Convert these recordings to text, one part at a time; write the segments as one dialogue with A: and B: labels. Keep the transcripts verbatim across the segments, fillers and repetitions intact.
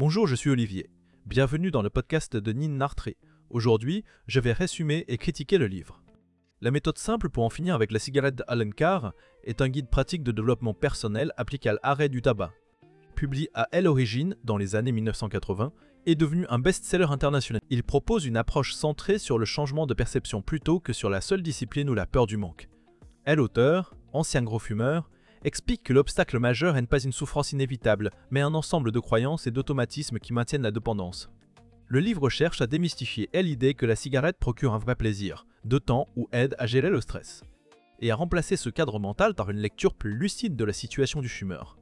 A: Bonjour, je suis Olivier. Bienvenue dans le podcast de Nin Nartré. Aujourd'hui, je vais résumer et critiquer le livre. La méthode simple pour en finir avec la cigarette d'Alan Carr est un guide pratique de développement personnel appliqué à l'arrêt du tabac. Publié à l'origine dans les années mille neuf cent quatre-vingts, est devenu un best-seller international. Il propose une approche centrée sur le changement de perception plutôt que sur la seule discipline ou la peur du manque. L'auteur, ancien gros fumeur, explique que l'obstacle majeur n'est pas une souffrance inévitable, mais un ensemble de croyances et d'automatismes qui maintiennent la dépendance. Le livre cherche à démystifier l'idée que la cigarette procure un vrai plaisir, de temps ou aide à gérer le stress, et à remplacer ce cadre mental par une lecture plus lucide de la situation du fumeur.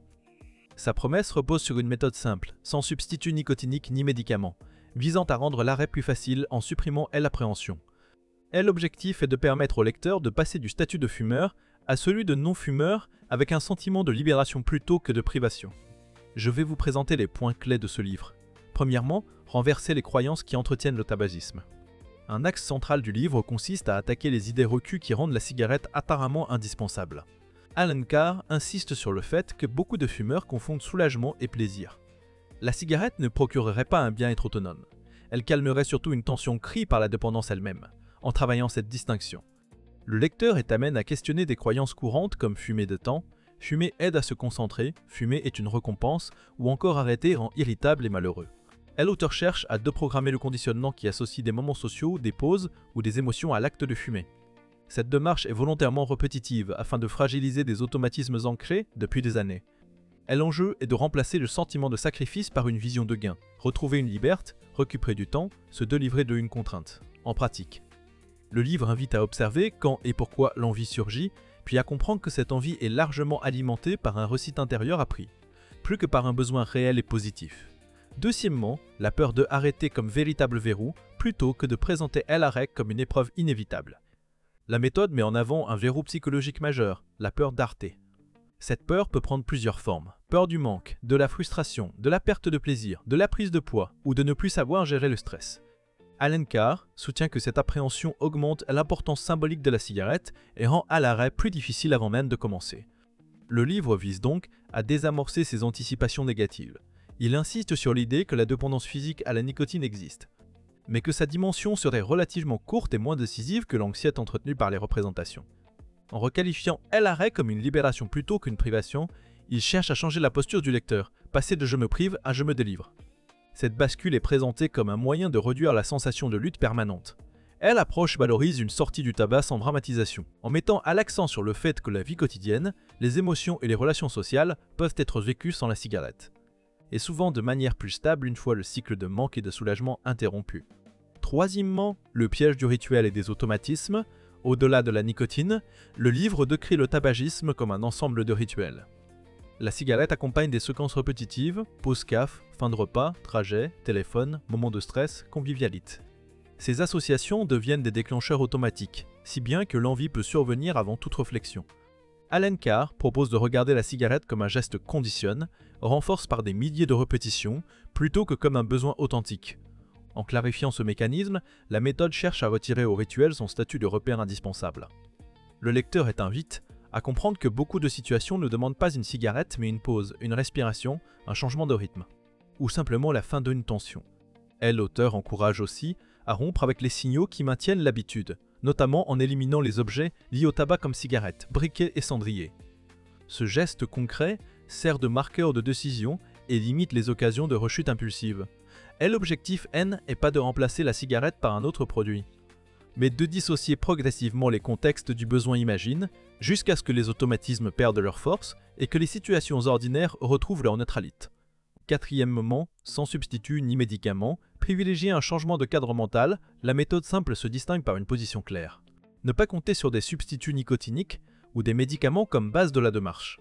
A: Sa promesse repose sur une méthode simple, sans substitut nicotinique ni médicament, visant à rendre l'arrêt plus facile en supprimant l'appréhension. L'objectif est de permettre au lecteur de passer du statut de fumeur à celui de non-fumeur avec un sentiment de libération plutôt que de privation. Je vais vous présenter les points clés de ce livre. Premièrement, renverser les croyances qui entretiennent le tabagisme. Un axe central du livre consiste à attaquer les idées reçues qui rendent la cigarette apparemment indispensable. Alan Carr insiste sur le fait que beaucoup de fumeurs confondent soulagement et plaisir. La cigarette ne procurerait pas un bien-être autonome. Elle calmerait surtout une tension créée par la dépendance elle-même, en travaillant cette distinction. Le lecteur est amené à questionner des croyances courantes comme fumer de temps, fumer aide à se concentrer, fumer est une récompense, ou encore arrêter rend irritable et malheureux. L'auteur cherche à déprogrammer le conditionnement qui associe des moments sociaux, des pauses ou des émotions à l'acte de fumer. Cette démarche est volontairement répétitive afin de fragiliser des automatismes ancrés depuis des années. L'enjeu est de remplacer le sentiment de sacrifice par une vision de gain, retrouver une liberté, récupérer du temps, se délivrer d'une contrainte, en pratique. Le livre invite à observer quand et pourquoi l'envie surgit, puis à comprendre que cette envie est largement alimentée par un récit intérieur appris, plus que par un besoin réel et positif. Deuxièmement, la peur de arrêter comme véritable verrou, plutôt que de présenter l'arrêt comme une épreuve inévitable. La méthode met en avant un verrou psychologique majeur, la peur d'arrêter. Cette peur peut prendre plusieurs formes. Peur du manque, de la frustration, de la perte de plaisir, de la prise de poids ou de ne plus savoir gérer le stress. Alan Carr soutient que cette appréhension augmente l'importance symbolique de la cigarette et rend à l'arrêt plus difficile avant même de commencer. Le livre vise donc à désamorcer ces anticipations négatives. Il insiste sur l'idée que la dépendance physique à la nicotine existe, mais que sa dimension serait relativement courte et moins décisive que l'anxiété entretenue par les représentations. En requalifiant l'arrêt comme une libération plutôt qu'une privation, il cherche à changer la posture du lecteur, passer de « je me prive » à « je me délivre ». Cette bascule est présentée comme un moyen de réduire la sensation de lutte permanente. L'approche valorise une sortie du tabac sans dramatisation, en mettant à l'accent sur le fait que la vie quotidienne, les émotions et les relations sociales peuvent être vécues sans la cigarette, et souvent de manière plus stable une fois le cycle de manque et de soulagement interrompu. Troisièmement, le piège du rituel et des automatismes. Au-delà de la nicotine, le livre décrit le tabagisme comme un ensemble de rituels. La cigarette accompagne des séquences répétitives, pause caf, fin de repas, trajet, téléphone, moment de stress, convivialité. Ces associations deviennent des déclencheurs automatiques, si bien que l'envie peut survenir avant toute réflexion. Alan Carr propose de regarder la cigarette comme un geste conditionne, renforce par des milliers de répétitions, plutôt que comme un besoin authentique. En clarifiant ce mécanisme, la méthode cherche à retirer au rituel son statut de repère indispensable. Le lecteur est invité à comprendre que beaucoup de situations ne demandent pas une cigarette mais une pause, une respiration, un changement de rythme, ou simplement la fin d'une tension. L'auteur encourage aussi à rompre avec les signaux qui maintiennent l'habitude, notamment en éliminant les objets liés au tabac comme cigarettes, briquets et cendriers. Ce geste concret sert de marqueur de décision et limite les occasions de rechute impulsive. L'objectif N n'est pas de remplacer la cigarette par un autre produit, mais de dissocier progressivement les contextes du besoin imagine, jusqu'à ce que les automatismes perdent leur force et que les situations ordinaires retrouvent leur neutralité. Quatrièmement, sans substitut ni médicament, privilégier un changement de cadre mental, la méthode simple se distingue par une position claire. Ne pas compter sur des substituts nicotiniques ou des médicaments comme base de la démarche.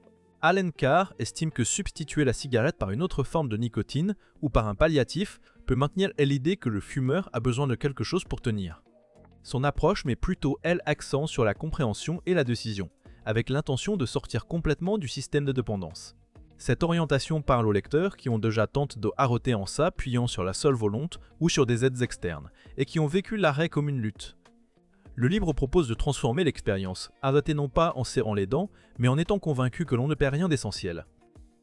A: Alan Carr estime que substituer la cigarette par une autre forme de nicotine ou par un palliatif peut maintenir l'idée que le fumeur a besoin de quelque chose pour tenir. Son approche met plutôt l'accent sur la compréhension et la décision, avec l'intention de sortir complètement du système de dépendance. Cette orientation parle aux lecteurs qui ont déjà tenté de arrêter en s'appuyant sur la seule volonté ou sur des aides externes, et qui ont vécu l'arrêt comme une lutte. Le livre propose de transformer l'expérience, arrêter non pas en serrant les dents, mais en étant convaincu que l'on ne perd rien d'essentiel.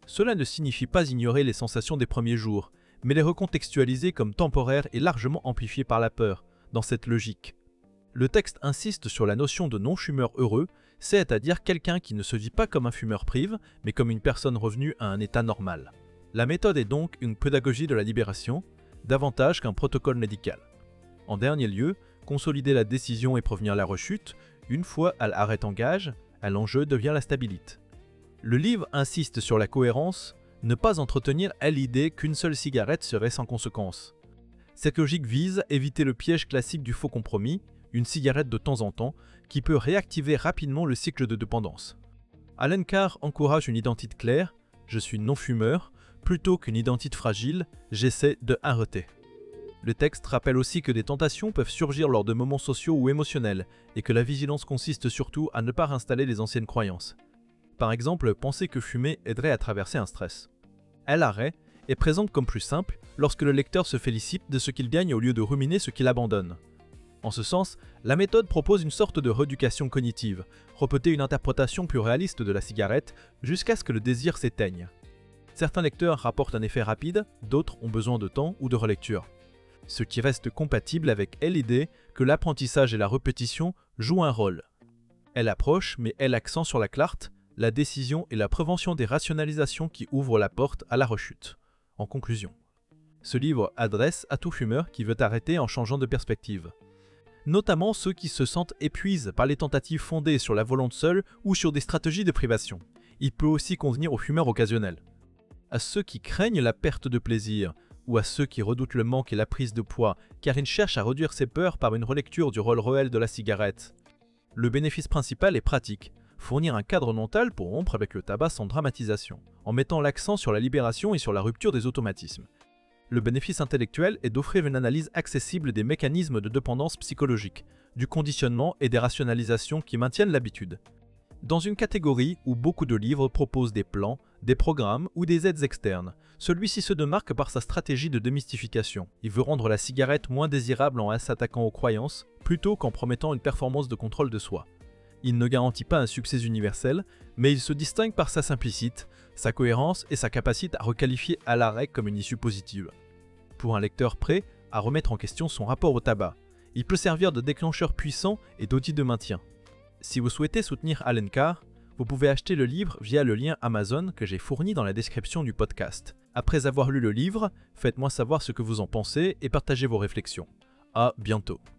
A: Cela ne signifie pas ignorer les sensations des premiers jours, mais les recontextualiser comme temporaires et largement amplifiées par la peur, dans cette logique. Le texte insiste sur la notion de non-fumeur heureux, c'est-à-dire quelqu'un qui ne se vit pas comme un fumeur prive, mais comme une personne revenue à un état normal. La méthode est donc une pédagogie de la libération, davantage qu'un protocole médical. En dernier lieu, consolider la décision et prévenir la rechute, une fois à l'arrêt en gage, à l'enjeu devient la stabilité. Le livre insiste sur la cohérence, ne pas entretenir à l'idée qu'une seule cigarette serait sans conséquence. Cette logique vise à éviter le piège classique du faux compromis, une cigarette de temps en temps, qui peut réactiver rapidement le cycle de dépendance. Alan Carr encourage une identité claire, je suis non-fumeur, plutôt qu'une identité fragile, j'essaie de arrêter. Le texte rappelle aussi que des tentations peuvent surgir lors de moments sociaux ou émotionnels, et que la vigilance consiste surtout à ne pas réinstaller les anciennes croyances. Par exemple, penser que fumer aiderait à traverser un stress. À l'arrêt est présente comme plus simple lorsque le lecteur se félicite de ce qu'il gagne au lieu de ruminer ce qu'il abandonne. En ce sens, la méthode propose une sorte de rééducation cognitive, répéter une interprétation plus réaliste de la cigarette jusqu'à ce que le désir s'éteigne. Certains lecteurs rapportent un effet rapide, d'autres ont besoin de temps ou de relecture. Ce qui reste compatible avec l'idée que l'apprentissage et la répétition jouent un rôle. Elle approche, mais elle accent sur la clarté, la décision et la prévention des rationalisations qui ouvrent la porte à la rechute. En conclusion, ce livre adresse à tout fumeur qui veut arrêter en changeant de perspective. Notamment ceux qui se sentent épuisés par les tentatives fondées sur la volonté seule ou sur des stratégies de privation. Il peut aussi convenir aux fumeurs occasionnels. À ceux qui craignent la perte de plaisir, ou à ceux qui redoutent le manque et la prise de poids, car ils cherchent à réduire ces peurs par une relecture du rôle réel de la cigarette. Le bénéfice principal est pratique, fournir un cadre mental pour rompre avec le tabac sans dramatisation, en mettant l'accent sur la libération et sur la rupture des automatismes. Le bénéfice intellectuel est d'offrir une analyse accessible des mécanismes de dépendance psychologique, du conditionnement et des rationalisations qui maintiennent l'habitude. Dans une catégorie où beaucoup de livres proposent des plans, des programmes ou des aides externes, celui-ci se démarque par sa stratégie de démystification. Il veut rendre la cigarette moins désirable en s'attaquant aux croyances, plutôt qu'en promettant une performance de contrôle de soi. Il ne garantit pas un succès universel, mais il se distingue par sa simplicité, sa cohérence et sa capacité à requalifier à l'arrêt comme une issue positive. Pour un lecteur prêt à remettre en question son rapport au tabac, il peut servir de déclencheur puissant et d'outil de maintien. Si vous souhaitez soutenir Alan Carr, vous pouvez acheter le livre via le lien Amazon que j'ai fourni dans la description du podcast. Après avoir lu le livre, faites-moi savoir ce que vous en pensez et partagez vos réflexions. À bientôt.